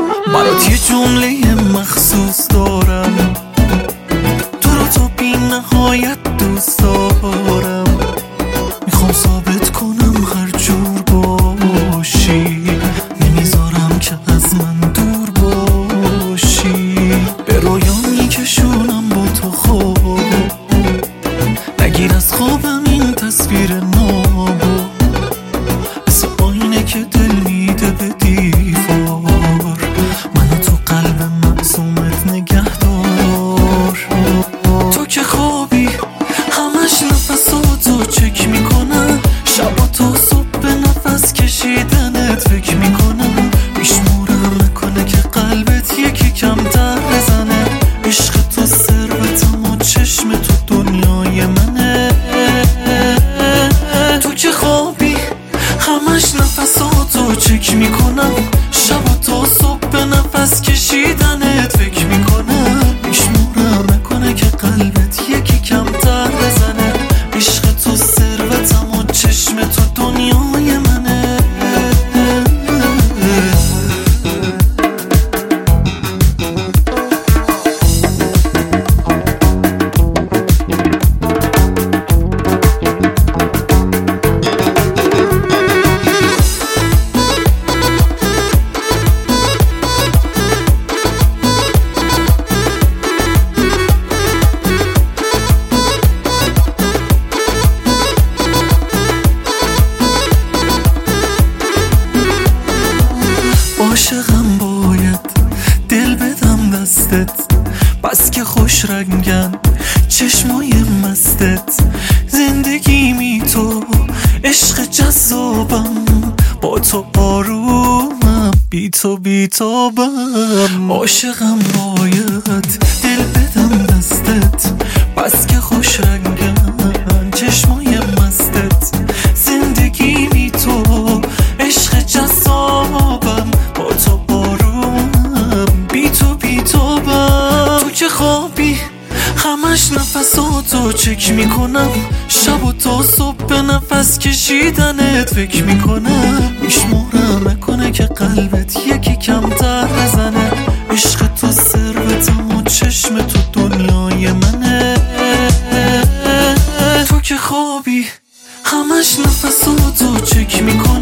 برات یه جمله مخصوص دارم، تو رو تا بی نهایت دوست دارم. میخوام ثابت کنم هر جور باشی، نمیذارم که از من دور باشی. به رویا میکشونم با تو خواب، نگیر از خوابم این تصویر نابو، مثل آینه که دل میده به دیوار. منو تو قلب معصومت نگه دار. تو که خوابی همش نفساتو چک میکنم، شبا تا صبح به نفس کشیدنت فکر میکنم. میشمورم نکنه که قلبت یکی کمتر بزنه. عشق تو ثروتم و چشم تو دنیای منه. تو که خوابی همش نفساتو چک میکنم، شبا تا صبح به نفس کشیدنت فکر میکنم. میشمورم نکنه که قلبت یکی کمتر بزنه. عشق تو ثروتم و چشم تو دنیای منه. عاشقم باید دل بدم دستت، بس که خوش رنگن چشمای مستت. زندگیمی تو عشق جذابم، با تو آرومم بی تو بیتابم. عاشقم باید دل بدم دستت، بس که خوش رنگن چشمای مستت. زندگیمی تو عشق جذابم، با تو آرومم بی تو بیتابم. تو که خوابی همش نفساتو چک میکنم، شب و تا صبح به نفس کشیدنت فکر میکنم. میشمورم نکنه که قلبت یکی کمتر بزنه. عشق تو ثروتم و چشم تو دنیای منه. تو که خوابی همش نفساتو چک میکنم،